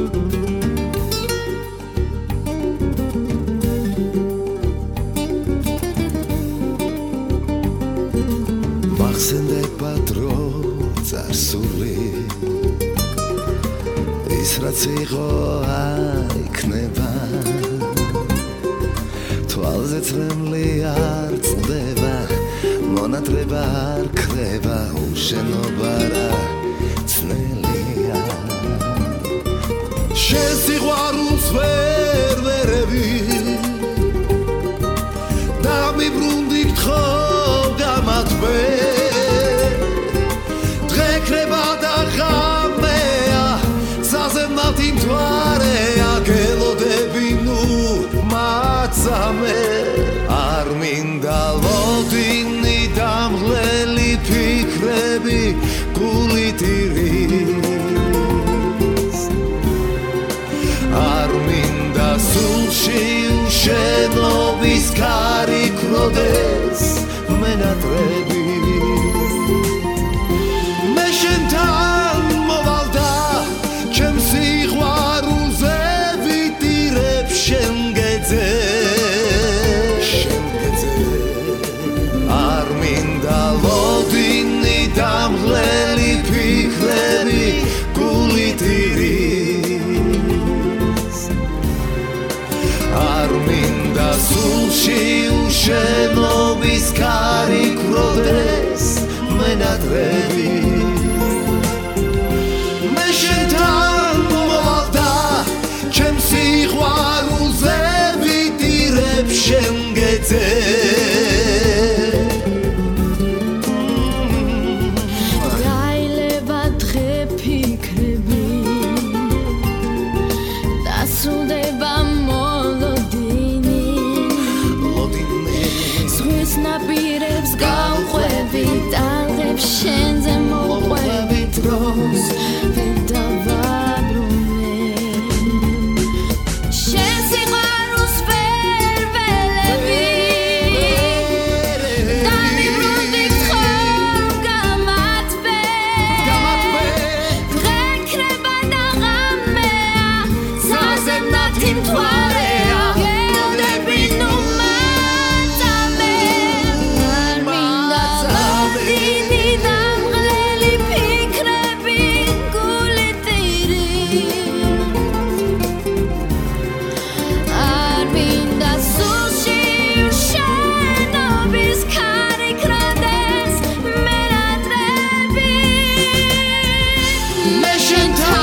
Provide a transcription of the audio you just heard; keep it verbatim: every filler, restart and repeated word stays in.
მახსენდება დრო წარსული ის რაც იყო აიქნება თვალზე წრემლი არ წდება მონათრება არ ქრება უშენობა რა ცნელია შენ სიყვარულს ვერ ვერევი და მიბრუნდი გთხოვ გამათბე დღე ქრება და ღამეა საზემნად იმთვარეა გელოდები ნუ მაცამე არ მინდა ლოდინი დამღლელი ფიქრები გულით ირის არ მინდა სულში უშენობის ქარი ქროდეს მენატრები მე შენთან მოვალ და ჩემს სიყვარულზე ვიტირებ შენ გეძე არ მინდა ლოდინი დამღლელი ფიქრები გულით ირის არ მინდა სულში უშენობის ქარი ქროდეს მენატრები მე შენთან მოვალ და ჩემს სიყვარულზე ვიტირებ შენ გეძე ნაპირებს გავყვებით ალღებს შენზე მოყვებით დროს ვერ დავაბრუნე შენ სიყვარულს ვერ ველები და მიბრუნდი გთხოვ გამათბე დღე ქრება და ღამეა საზემნად იმთვარეა გელოდები ნუ Mission time